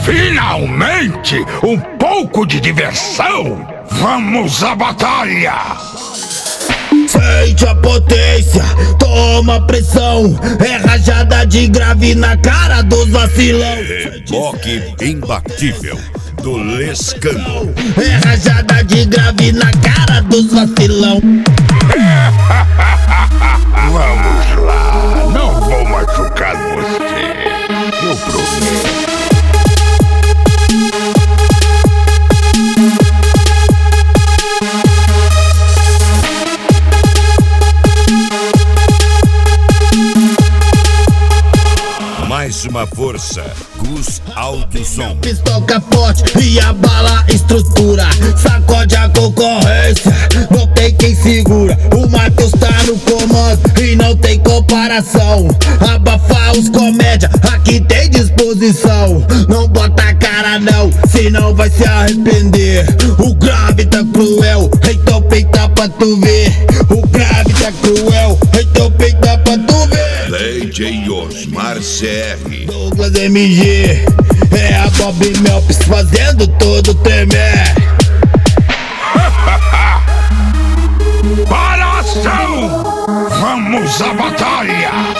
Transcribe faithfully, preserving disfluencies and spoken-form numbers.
Finalmente, um pouco de diversão! Vamos à batalha! Sente a potência, toma pressão. É rajada de grave na cara dos vacilão. Reboque imbatível do Lescano. É rajada de grave na cara dos vacilão. Vamos lá, não vou machucar você. Eu prometo. Mais uma força, Gus Alto Som. Pistoca forte e abala a estrutura. Sacode a concorrência, não tem quem segura. O Matheus tá no comando e não tem comparação. Abafar os comédia, aqui tem disposição. Não bota a cara não, senão vai se arrepender. O grave tá cruel, então peita pra tu ver. O grave tá cruel, então peita pra tu ver. D J Osmar C R, Douglas M G, é a Bob Melps fazendo todo tremer. Para a ação! Vamos à batalha!